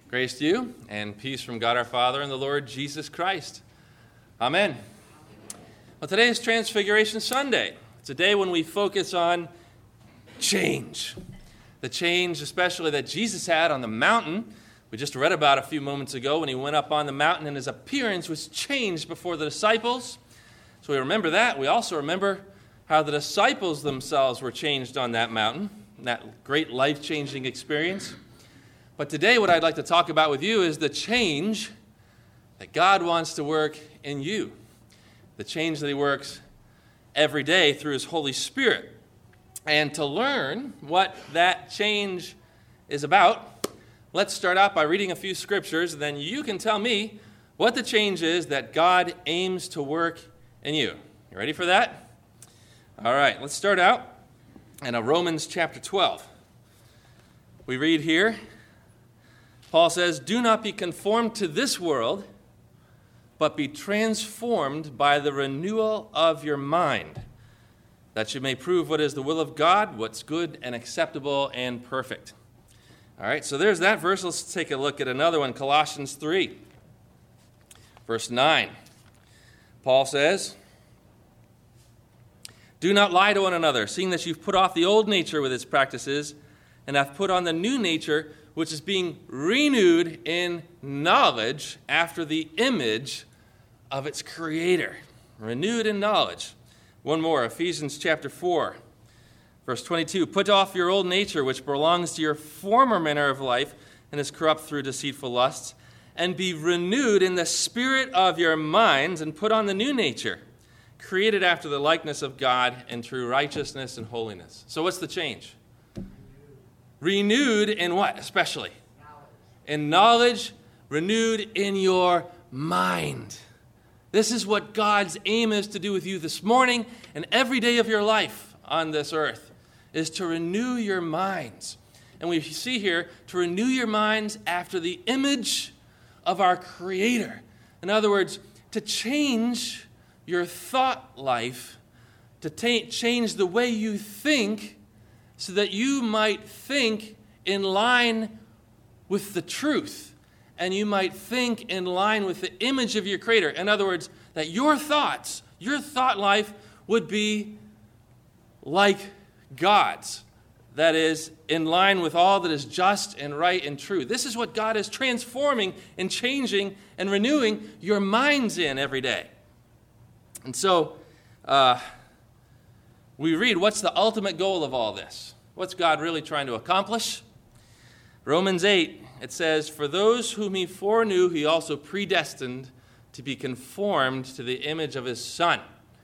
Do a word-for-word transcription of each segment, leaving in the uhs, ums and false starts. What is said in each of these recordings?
Grace to you and peace from God our Father and the Lord Jesus Christ. Amen. Well, today is Transfiguration Sunday. It's a day when we focus on change. The change especially that Jesus had on the mountain. We just read about a few moments ago when he went up on the mountain and his appearance was changed before the disciples. So we remember that. We also remember how the disciples themselves were changed on that mountain, that great life-changing experience. But today what I'd like to talk about with you is the change that God wants to work in you. The change that he works every day through his Holy Spirit. And to learn what that change is about, let's start out by reading a few scriptures, and then you can tell me what the change is that God aims to work in you. You ready for that? All right, let's start out in Romans chapter twelve. We read here, Paul says, "Do not be conformed to this world, but be transformed by the renewal of your mind, that you may prove what is the will of God, what's good and acceptable and perfect." All right, so there's that verse. Let's take a look at another one, Colossians three, verse nine. Paul says, "Do not lie to one another, seeing that you've put off the old nature with its practices, and have put on the new nature, which is being renewed in knowledge after the image of its creator." Renewed in knowledge. One more, Ephesians chapter four, verse twenty-two. "Put off your old nature, which belongs to your former manner of life, and is corrupt through deceitful lusts, and be renewed in the spirit of your minds, and put on the new nature, created after the likeness of God in true righteousness and holiness." So what's the change? Renewed in what, especially? Knowledge. In knowledge, renewed in your mind. This is what God's aim is to do with you this morning and every day of your life on this earth, is to renew your minds. And we see here, to renew your minds after the image of our Creator. In other words, to change your thought life, to ta- change the way you think, so that you might think in line with the truth, and you might think in line with the image of your Creator. In other words, that your thoughts, your thought life would be like God's. That is, in line with all that is just and right and true. This is what God is transforming and changing and renewing your minds in every day. And so, uh, we read, what's the ultimate goal of all this? What's God really trying to accomplish? Romans eight, it says, "For those whom he foreknew, he also predestined to be conformed to the image of his Son,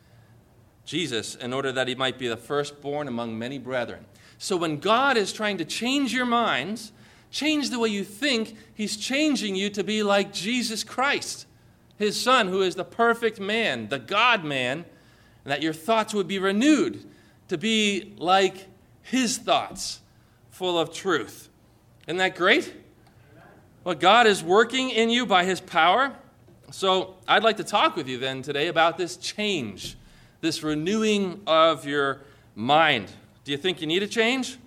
Jesus, in order that he might be the firstborn among many brethren." So when God is trying to change your minds, change the way you think, he's changing you to be like Jesus Christ, his Son, who is the perfect man, the God-man, and that your thoughts would be renewed to be like his thoughts, full of truth. Isn't that great? Well, God is working in you by his power. So I'd like to talk with you then today about this change, this renewing of your mind. Do you think you need a change?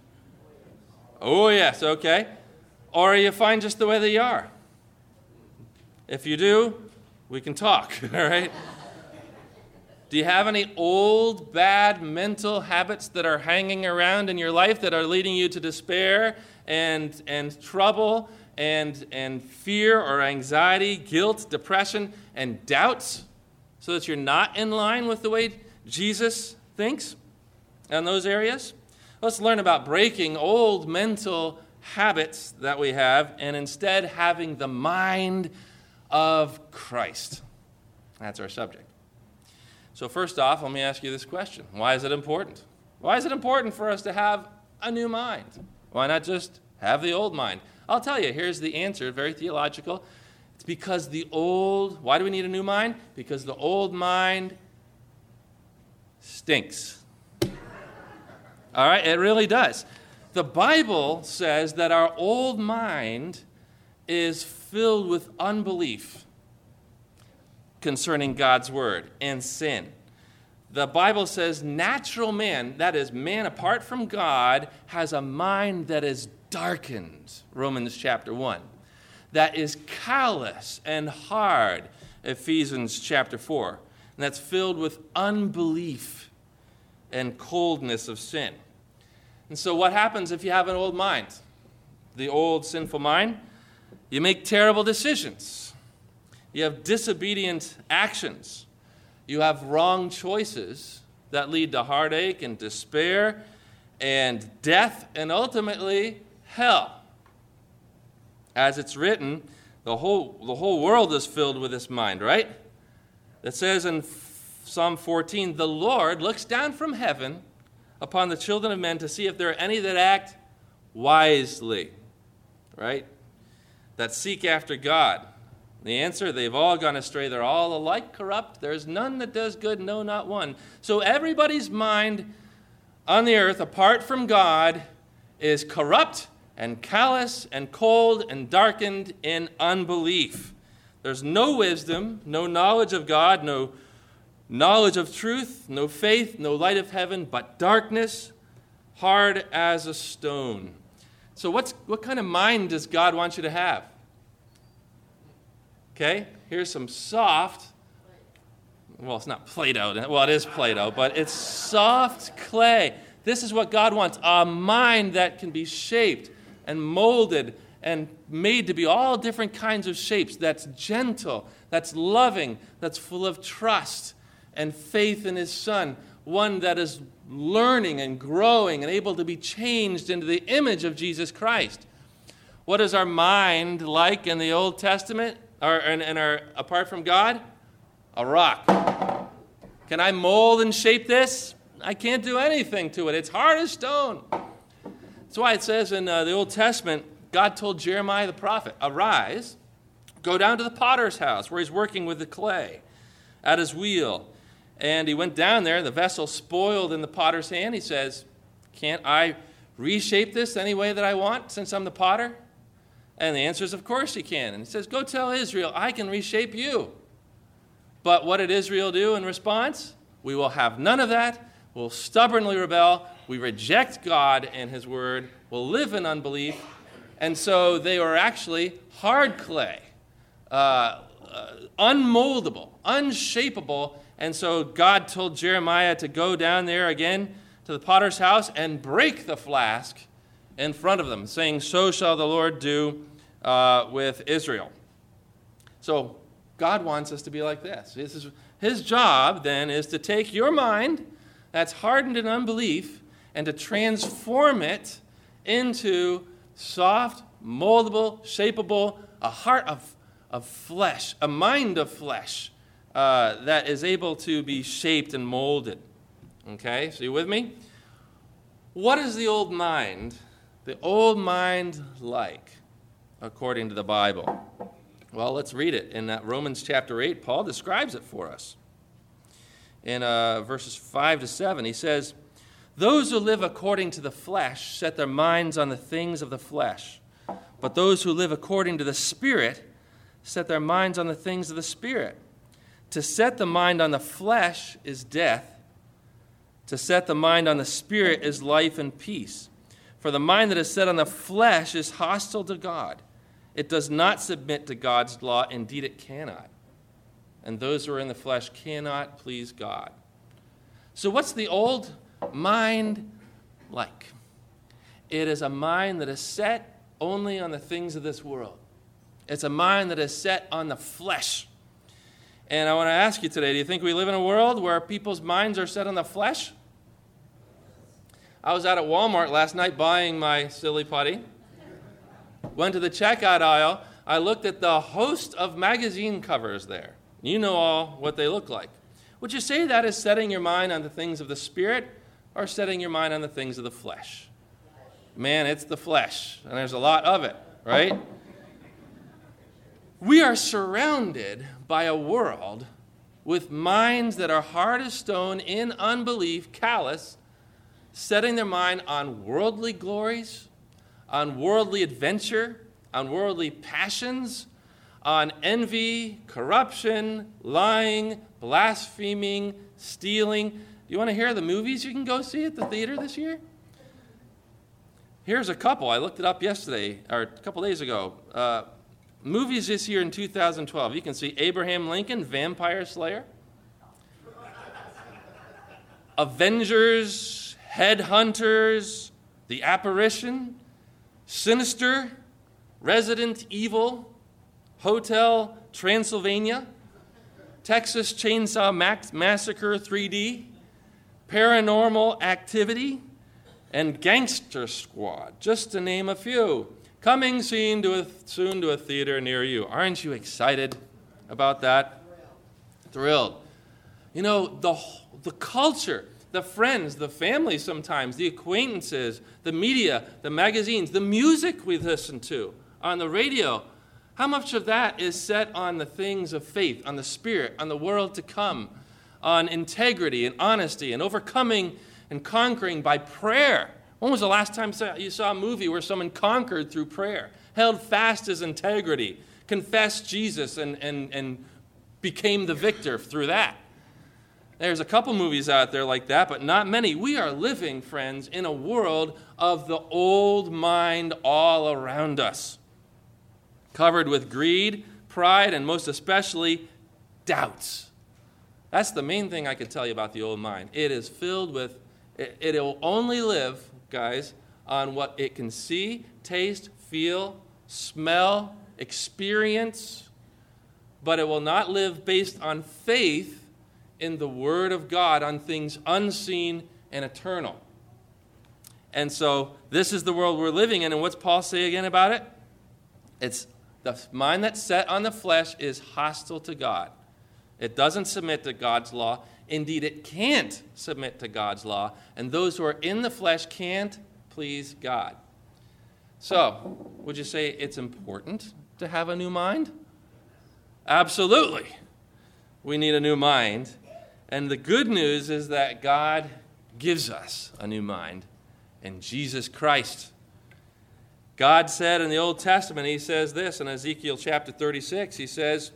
Oh, yes, okay. Or are you fine just the way that you are? If you do, we can talk, all right? Do you have any old, bad mental habits that are hanging around in your life that are leading you to despair and and trouble and and fear or anxiety, guilt, depression, and doubts, so that you're not in line with the way Jesus thinks in those areas? Let's learn about breaking old mental habits that we have and instead having the mind of Christ. That's our subject. So first off, let me ask you this question. Why is it important? Why is it important for us to have a new mind? Why not just have the old mind? I'll tell you, here's the answer, very theological. It's because the old, why do we need a new mind? Because the old mind stinks. All right, it really does. The Bible says that our old mind is filled with unbelief concerning God's word and sin. The Bible says natural man, that is, man apart from God, has a mind that is darkened, Romans chapter one. that is callous and hard, Ephesians chapter four, and that's filled with unbelief and coldness of sin. And so what happens if you have an old mind? The old sinful mind? You make terrible decisions. You have disobedient actions. You have wrong choices that lead to heartache and despair and death and ultimately hell. As it's written, the whole, the whole world is filled with this mind, right? It says in Psalm fourteen, the Lord looks down from heaven upon the children of men to see if there are any that act wisely, right? That seek after God. The answer, they've all gone astray. They're all alike corrupt. There's none that does good, no, not one. So everybody's mind on the earth, apart from God, is corrupt and callous and cold and darkened in unbelief. There's no wisdom, no knowledge of God, no knowledge of truth, no faith, no light of heaven, but darkness, hard as a stone. So what's what kind of mind does God want you to have? Okay, here's some soft, well, it's not Play-Doh. Well, it is Play-Doh, but it's soft clay. This is what God wants, a mind that can be shaped and molded and made to be all different kinds of shapes, that's gentle, that's loving, that's full of trust and faith in his Son, one that is learning and growing and able to be changed into the image of Jesus Christ. What is our mind like in the Old Testament, or in, in our, apart from God? A rock. Can I mold and shape this? I can't do anything to it. It's hard as stone. That's why it says in uh, the Old Testament, God told Jeremiah the prophet, arise, go down to the potter's house where he's working with the clay at his wheel. And he went down there, the vessel spoiled in the potter's hand. He says, can't I reshape this any way that I want since I'm the potter? And the answer is, of course you can. And he says, go tell Israel, I can reshape you. But what did Israel do in response? We will have none of that. We'll stubbornly rebel. We reject God and his word. We'll live in unbelief. And so they were actually hard clay, uh, uh, unmoldable, unshapeable. And so God told Jeremiah to go down there again to the potter's house and break the flask in front of them, saying, so shall the Lord do uh, with Israel. So God wants us to be like this. This is, his job then is to take your mind that's hardened in unbelief and to transform it into soft, moldable, shapeable, a heart of, of flesh, a mind of flesh uh, that is able to be shaped and molded. Okay, so you with me? What is the old mind, the old mind like, according to the Bible? Well, let's read it. In uh, Romans chapter eight, Paul describes it for us. In uh, verses five to seven, he says, those who live according to the flesh set their minds on the things of the flesh. But those who live according to the Spirit set their minds on the things of the Spirit. To set the mind on the flesh is death. To set the mind on the Spirit is life and peace. For the mind that is set on the flesh is hostile to God. It does not submit to God's law. Indeed, it cannot. And those who are in the flesh cannot please God. So what's the old mind like? It is a mind that is set only on the things of this world. It's a mind that is set on the flesh. And I want to ask you today, do you think we live in a world where people's minds are set on the flesh? I was out at Walmart last night buying my silly putty. Went to the checkout aisle. I looked at the host of magazine covers there. You know all what they look like. Would you say that is setting your mind on the things of the Spirit or setting your mind on the things of the flesh? Man, it's the flesh, and there's a lot of it, right? We are surrounded by a world with minds that are hard as stone, in unbelief, callous, setting their mind on worldly glories, on worldly adventure, on worldly passions, on envy, corruption, lying, blaspheming, stealing. Do you want to hear the movies you can go see at the theater this year? Here's a couple. I looked it up yesterday, or a couple days ago. Uh, Movies this year in two thousand twelve. You can see Abraham Lincoln, Vampire Slayer. Avengers, Headhunters, The Apparition, Sinister, Resident Evil, Hotel Transylvania, Texas Chainsaw Max- Massacre three D, Paranormal Activity, and Gangster Squad, just to name a few. Coming soon to a, soon to a theater near you. Aren't you excited about that? Thrilled. You know, the, the culture, the friends, the family sometimes, the acquaintances, the media, the magazines, the music we listen to on the radio, how much of that is set on the things of faith, on the Spirit, on the world to come, on integrity and honesty and overcoming and conquering by prayer? When was the last time you saw a movie where someone conquered through prayer, held fast his integrity, confessed Jesus, and, and, and became the victor through that? There's a couple movies out there like that, but not many. We are living, friends, in a world of the old mind all around us, covered with greed, pride, and most especially doubts. That's the main thing I can tell you about the old mind. It is filled with, it, it'll only live, guys, on what it can see, taste, feel, smell, experience, but it will not live based on faith in the Word of God, on things unseen and eternal. And so this is the world we're living in, and what's Paul say again about it? It's the mind that's set on the flesh is hostile to God. It doesn't submit to God's law. Indeed, it can't submit to God's law, and those who are in the flesh can't please God. So, would you say it's important to have a new mind? Absolutely. We need a new mind. And the good news is that God gives us a new mind in Jesus Christ. God said in the Old Testament, he says this in Ezekiel chapter thirty-six, he says,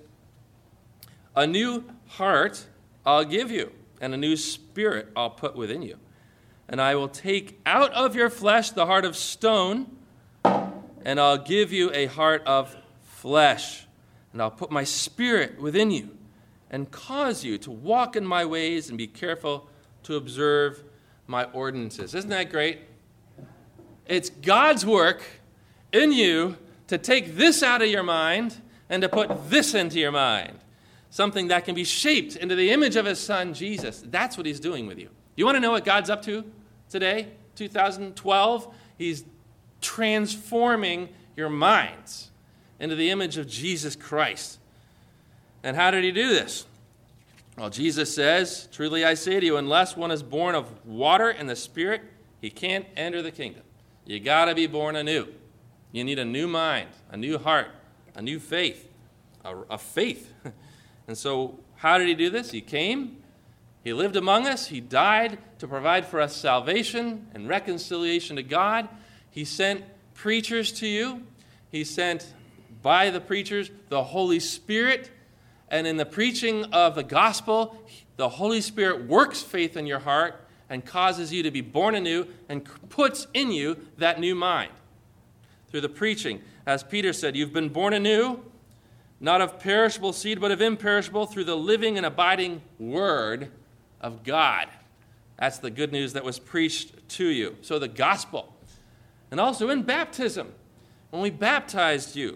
"A new heart I'll give you, and a new spirit I'll put within you. And I will take out of your flesh the heart of stone, and I'll give you a heart of flesh. And I'll put my spirit within you, and cause you to walk in my ways and be careful to observe my ordinances." Isn't that great? It's God's work in you to take this out of your mind and to put this into your mind. Something that can be shaped into the image of his son, Jesus. That's what he's doing with you. You want to know what God's up to today, two thousand twelve? He's transforming your minds into the image of Jesus Christ. And how did he do this? Well, Jesus says, "Truly I say to you, unless one is born of water and the Spirit, he can't enter the kingdom." You got to be born anew. You need a new mind, a new heart, a new faith, a, a faith. And so how did he do this? He came, he lived among us, he died to provide for us salvation and reconciliation to God. He sent preachers to you. He sent by the preachers the Holy Spirit. And in the preaching of the gospel, the Holy Spirit works faith in your heart and causes you to be born anew and puts in you that new mind. Through the preaching, as Peter said, you've been born anew, not of perishable seed, but of imperishable, through the living and abiding word of God. That's the good news that was preached to you. So the gospel. And also in baptism, when we baptized you,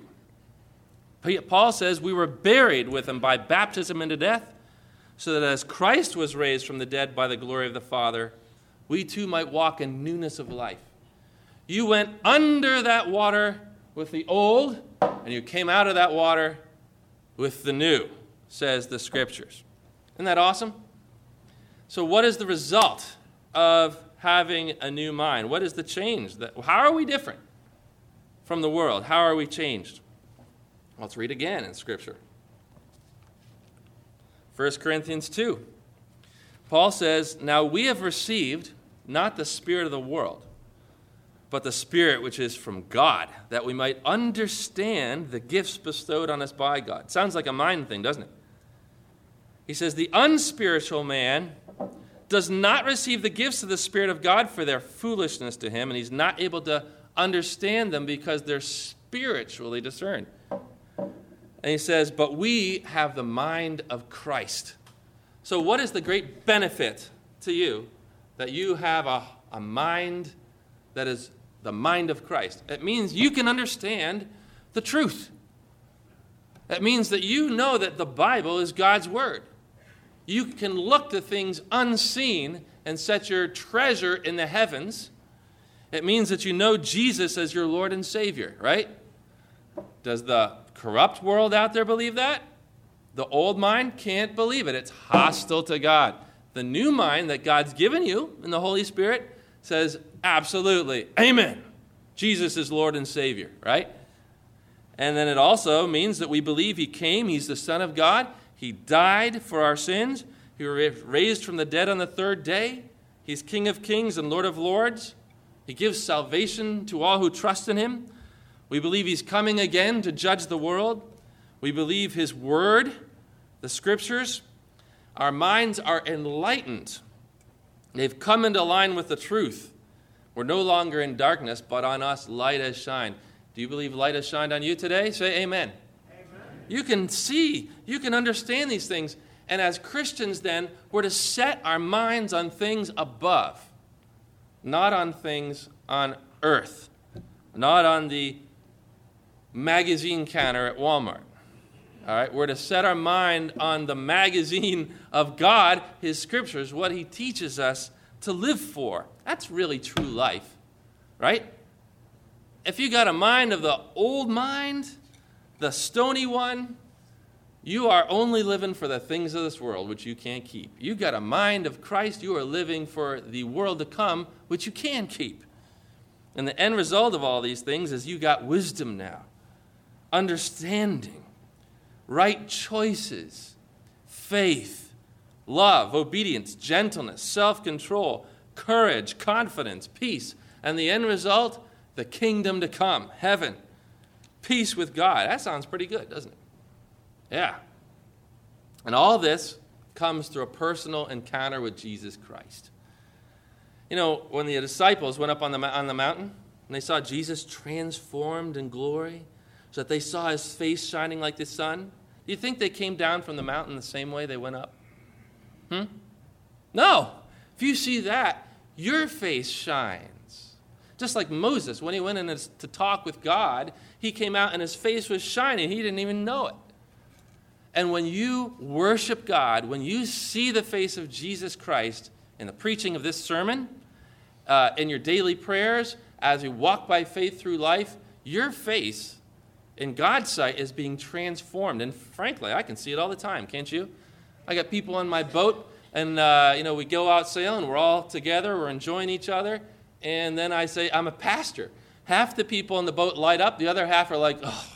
Paul says we were buried with him by baptism into death, so that as Christ was raised from the dead by the glory of the Father, we too might walk in newness of life. You went under that water with the old, and you came out of that water with the new, says the Scriptures. Isn't that awesome? So what is the result of having a new mind? What is the change? That, how are we different from the world? How are we changed? Let's read again in Scripture. First Corinthians two. Paul says, "Now we have received not the spirit of the world, but the Spirit which is from God, that we might understand the gifts bestowed on us by God." Sounds like a mind thing, doesn't it? He says, "The unspiritual man does not receive the gifts of the Spirit of God, for their foolishness to him, and he's not able to understand them because they're spiritually discerned." And he says, but we have the mind of Christ. So what is the great benefit to you that you have a, a mind that is the mind of Christ? It means you can understand the truth. It means that you know that the Bible is God's word. You can look to things unseen and set your treasure in the heavens. It means that you know Jesus as your Lord and Savior, right? Does the corrupt world out there believe that? The old mind can't believe it. It's hostile to God. The new mind that God's given you in the Holy Spirit says, absolutely, amen. Jesus is Lord and Savior, right? And then it also means that we believe he came, he's the Son of God, he died for our sins, he was raised from the dead on the third day, he's King of kings and Lord of lords, he gives salvation to all who trust in him. We believe he's coming again to judge the world. We believe his word, the scriptures. Our minds are enlightened. They've come into line with the truth. We're no longer in darkness, but on us light has shined. Do you believe light has shined on you today? Say amen. Amen. You can see, you can understand these things. And as Christians then, we're to set our minds on things above, not on things on earth, not on the magazine counter at Walmart. All right, we're to set our mind on the magazine of God, his scriptures, what he teaches us to live for. That's really true life, right? If you got a mind of the old mind, the stony one, you are only living for the things of this world, which you can't keep. You got a mind of Christ, you are living for the world to come, which you can keep. And the end result of all these things is you got wisdom now, understanding, right choices, faith, love, obedience, gentleness, self-control, courage, confidence, peace. And the end result, the kingdom to come, heaven, peace with God. That sounds pretty good, doesn't it? Yeah. And all this comes through a personal encounter with Jesus Christ. You know, when the disciples went up on the, on the mountain and they saw Jesus transformed in glory, so that they saw his face shining like the sun, do you think they came down from the mountain the same way they went up? Hmm? No. If you see that, your face shines. Just like Moses, when he went in to talk with God, he came out and his face was shining. He didn't even know it. And when you worship God, when you see the face of Jesus Christ in the preaching of this sermon, uh, in your daily prayers, as you walk by faith through life, your face in God's sight is being transformed. And frankly, I can see it all the time, can't you? I got people on my boat, and uh, you know, we go out sailing, we're all together, we're enjoying each other, and then I say, I'm a pastor. Half the people on the boat light up, the other half are like, oh,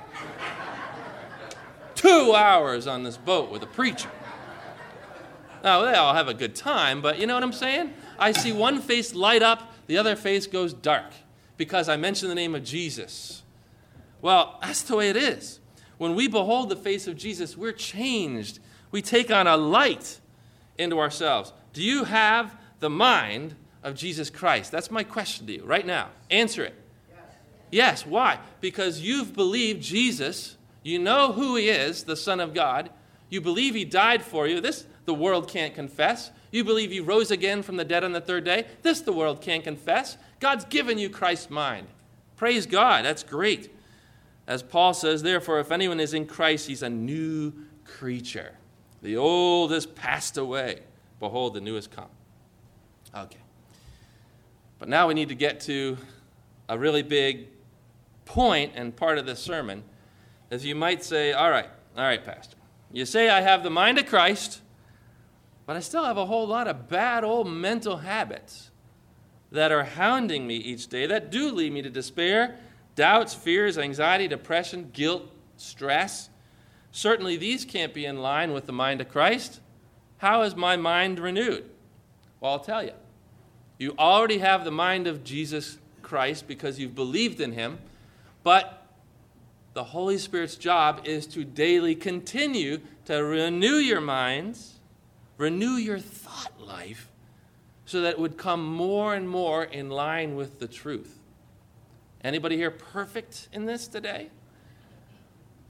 two hours on this boat with a preacher. Now, they all have a good time, but you know what I'm saying? I see one face light up, the other face goes dark, because I mentioned the name of Jesus. Well, that's the way it is. When we behold the face of Jesus, we're changed. We take on a light into ourselves. Do you have the mind of Jesus Christ? That's my question to you right now. Answer it. Yes. Yes. Why? Because you've believed Jesus. You know who he is, the Son of God. You believe he died for you. This the world can't confess. You believe he rose again from the dead on the third day. This the world can't confess. God's given you Christ's mind. Praise God. That's great. As Paul says, therefore, if anyone is in Christ, he's a new creature. The old has passed away. Behold, the new has come. Okay. But now we need to get to a really big point and part of this sermon. As you might say, all right, all right, Pastor. You say I have the mind of Christ, but I still have a whole lot of bad old mental habits that are hounding me each day, that do lead me to despair, doubts, fears, anxiety, depression, guilt, stress. Certainly these can't be in line with the mind of Christ. How is my mind renewed? Well, I'll tell you. You already have the mind of Jesus Christ because you've believed in him, but the Holy Spirit's job is to daily continue to renew your minds, renew your thought life, so that it would come more and more in line with the truth. Anybody here perfect in this today?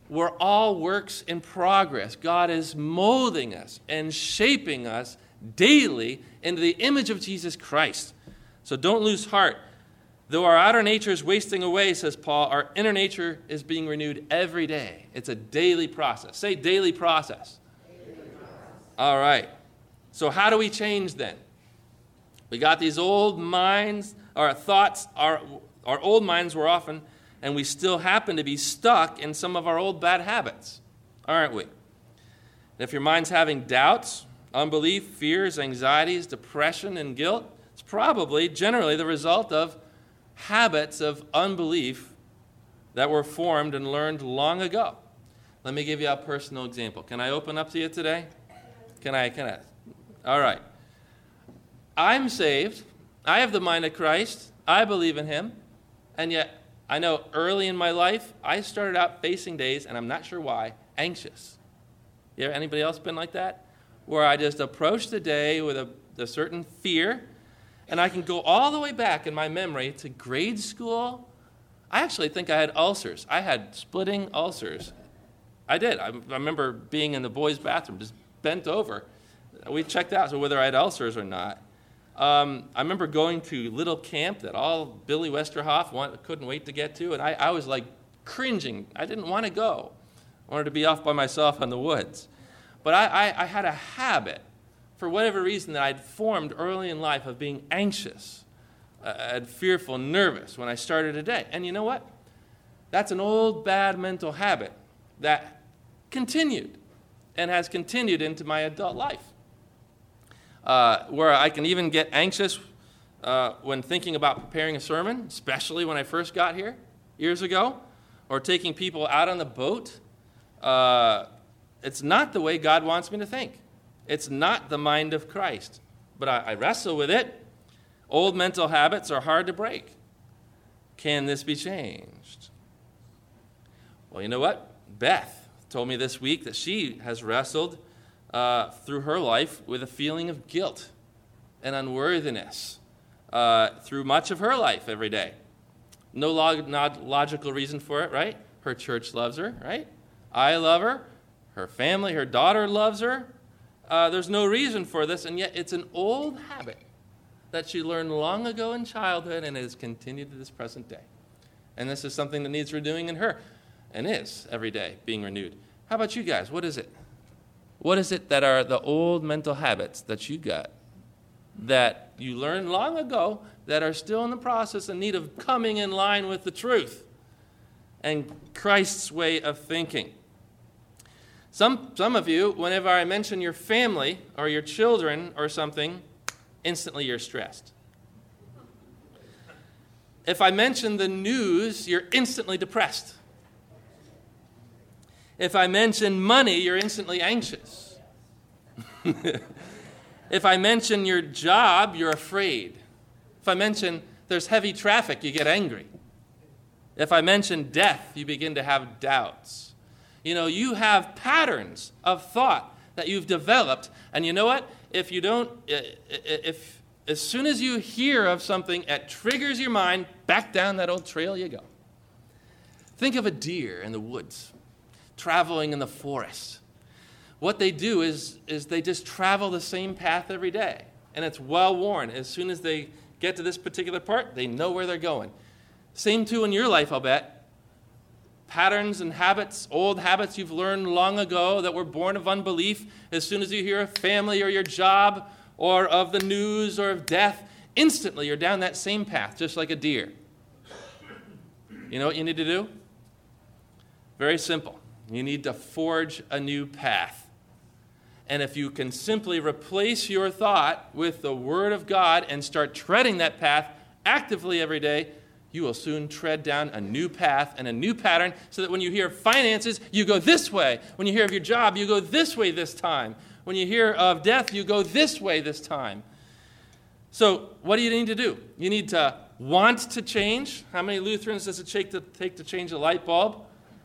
we're all works in progress. God is molding us and shaping us daily into the image of Jesus Christ. So don't lose heart. Though our outer nature is wasting away, says Paul, our inner nature is being renewed every day. It's a daily process. Say daily process. Daily process. All right. So how do we change then? We got these old minds, our thoughts, our, our old minds were often, and we still happen to be stuck in some of our old bad habits, aren't we? And if your mind's having doubts, unbelief, fears, anxieties, depression, and guilt, it's probably generally the result of habits of unbelief that were formed and learned long ago. Let me give you a personal example. Can I open up to you today? Can I? Can I? All right. I'm saved. I have the mind of Christ. I believe in him. And yet, I know early in my life, I started out facing days, and I'm not sure why, anxious. Yeah, anybody else been like that? Where I just approached the day with a, a certain fear, and I can go all the way back in my memory to grade school. I actually think I had ulcers. I had splitting ulcers. I did. I, I remember being in the boys' bathroom, just bent over. We checked out so whether I had ulcers or not. Um, I remember going to little camp that all Billy Westerhoff want, couldn't wait to get to, and I, I was like cringing. I didn't want to go. I wanted to be off by myself in the woods. But I, I, I had a habit, for whatever reason, that I'd formed early in life of being anxious, uh, and fearful, nervous when I started a day. And you know what? That's an old bad mental habit that continued and has continued into my adult life. Uh, where I can even get anxious uh, when thinking about preparing a sermon, especially when I first got here years ago, or taking people out on the boat. Uh, it's not the way God wants me to think. It's not the mind of Christ. But I, I wrestle with it. Old mental habits are hard to break. Can this be changed? Well, you know what? Beth told me this week that she has wrestled Uh, through her life with a feeling of guilt and unworthiness uh, through much of her life every day. No log- not logical reason for it, right? Her church loves her, right? I love her. Her family, her daughter loves her. Uh, there's no reason for this, and yet it's an old habit that she learned long ago in childhood and has continued to this present day. And this is something that needs renewing in her, and is every day being renewed. How about you guys? What is it? What is it that are the old mental habits that you got, that you learned long ago, that are still in the process in need of coming in line with the truth and Christ's way of thinking? Some, some of you, whenever I mention your family or your children or something, instantly you're stressed. If I mention the news, you're instantly depressed. If I mention money, you're instantly anxious. If I mention your job, you're afraid. If I mention there's heavy traffic, you get angry. If I mention death, you begin to have doubts. You know, you have patterns of thought that you've developed, and you know what? If you don't, if as soon as you hear of something that triggers your mind, back down that old trail you go. Think of a deer in the woods, traveling in the forest. What they do is, is they just travel the same path every day, and it's well-worn. As soon as they get to this particular part, they know where they're going. Same too in your life, I'll bet. Patterns and habits, old habits you've learned long ago that were born of unbelief. As soon as you hear of family or your job or of the news or of death, instantly you're down that same path, just like a deer. You know what you need to do? Very simple. You need to forge a new path. And if you can simply replace your thought with the Word of God and start treading that path actively every day, you will soon tread down a new path and a new pattern so that when you hear finances, you go this way. When you hear of your job, you go this way this time. When you hear of death, you go this way this time. So what do you need to do? You need to want to change. How many Lutherans does it take to, take to change a light bulb?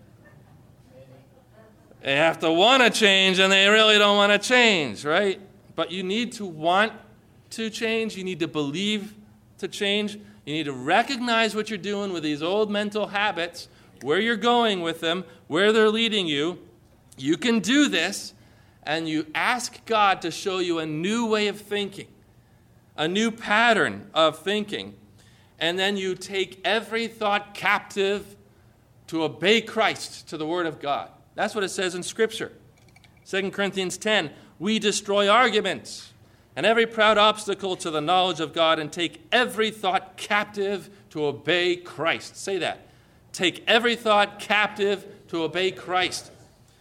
They have to want to change, and they really don't want to change, right? But you need to want to change. You need to believe to change. You need to recognize what you're doing with these old mental habits, where you're going with them, where they're leading you. You can do this, and you ask God to show you a new way of thinking, a new pattern of thinking. And then you take every thought captive to obey Christ, to the Word of God. That's what it says in Scripture. Second Corinthians ten, we destroy arguments and every proud obstacle to the knowledge of God and take every thought captive to obey Christ. Say that. Take every thought captive to obey Christ.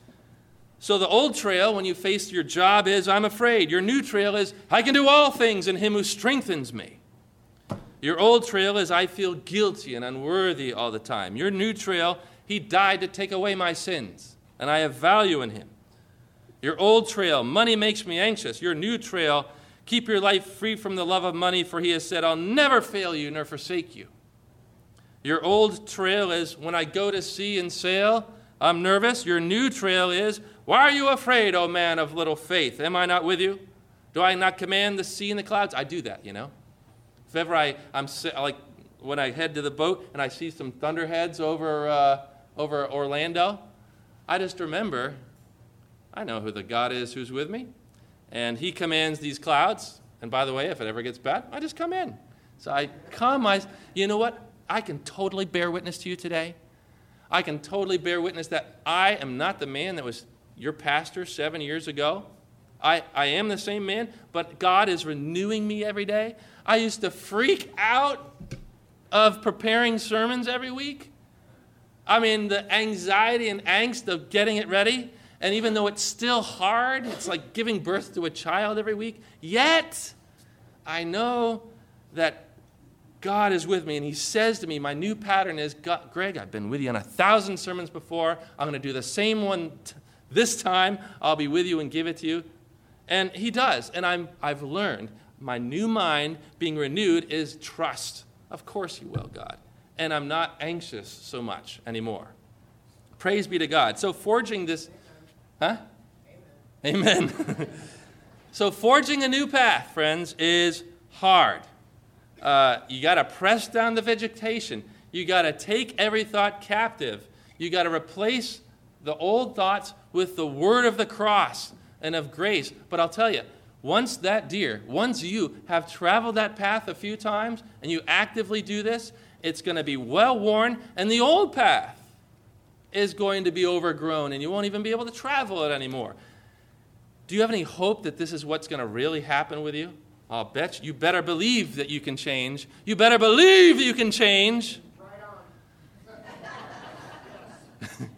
So the old trail, when you face your job, is, I'm afraid. Your new trail is, I can do all things in him who strengthens me. Your old trail is, I feel guilty and unworthy all the time. Your new trail, he died to take away my sins, and I have value in him. Your old trail, money makes me anxious. Your new trail, keep your life free from the love of money, for he has said, I'll never fail you nor forsake you. Your old trail is, when I go to sea and sail, I'm nervous. Your new trail is, why are you afraid, O man of little faith? Am I not with you? Do I not command the sea and the clouds? I do that, you know. If ever I, I'm like, when I head to the boat and I see some thunderheads over uh, over Orlando, I just remember, I know who the God is who's with me, and he commands these clouds. And by the way, if it ever gets bad, I just come in. So I come, I, you know what? I can totally bear witness to you today. I can totally bear witness that I am not the man that was your pastor seven years ago. I, I am the same man, but God is renewing me every day. I used to freak out of preparing sermons every week. I mean, the anxiety and angst of getting it ready, and even though it's still hard, it's like giving birth to a child every week, yet I know that God is with me, and he says to me, my new pattern is, Greg, I've been with you on a thousand sermons before. I'm going to do the same one t- this time. I'll be with you and give it to you. And he does, and I'm, I've learned my new mind being renewed is trust. Of course you will, God. And I'm not anxious so much anymore. Praise be to God. So forging this, huh? Amen. Amen. So forging a new path, friends, is hard. Uh, you got to press down the vegetation. You got to take every thought captive. You got to replace the old thoughts with the word of the cross and of grace. But I'll tell you, once that deer, once you have traveled that path a few times and you actively do this, it's going to be well worn, and the old path is going to be overgrown, and you won't even be able to travel it anymore. Do you have any hope that this is what's going to really happen with you? I'll bet you. You better believe that you can change. You better believe you can change. Right on.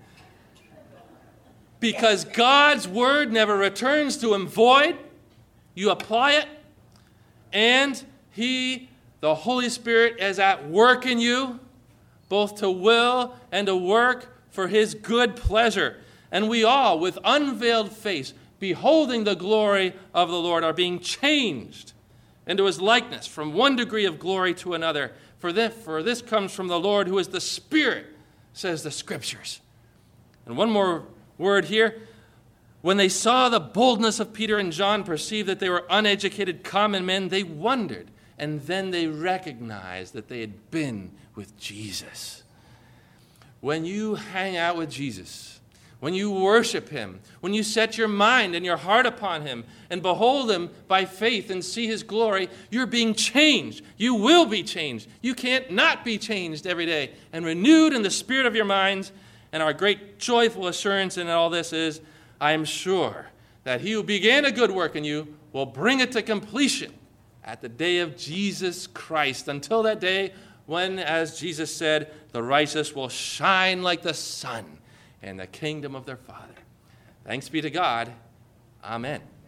Because God's word never returns to him void. You apply it, and he, the Holy Spirit, is at work in you, both to will and to work for his good pleasure. And we all, with unveiled face, beholding the glory of the Lord, are being changed into his likeness from one degree of glory to another. For this, for this comes from the Lord, who is the Spirit, says the Scriptures. And one more word here. When they saw the boldness of Peter and John, perceived that they were uneducated common men, they wondered, and then they recognized that they had been with Jesus. When you hang out with Jesus, when you worship him, when you set your mind and your heart upon him and behold him by faith and see his glory, you're being changed. You will be changed. You can't not be changed every day and renewed in the spirit of your minds. And our great joyful assurance in all this is, I am sure that he who began a good work in you will bring it to completion at the day of Jesus Christ. Until that day when, as Jesus said, the righteous will shine like the sun in the kingdom of their Father. Thanks be to God. Amen.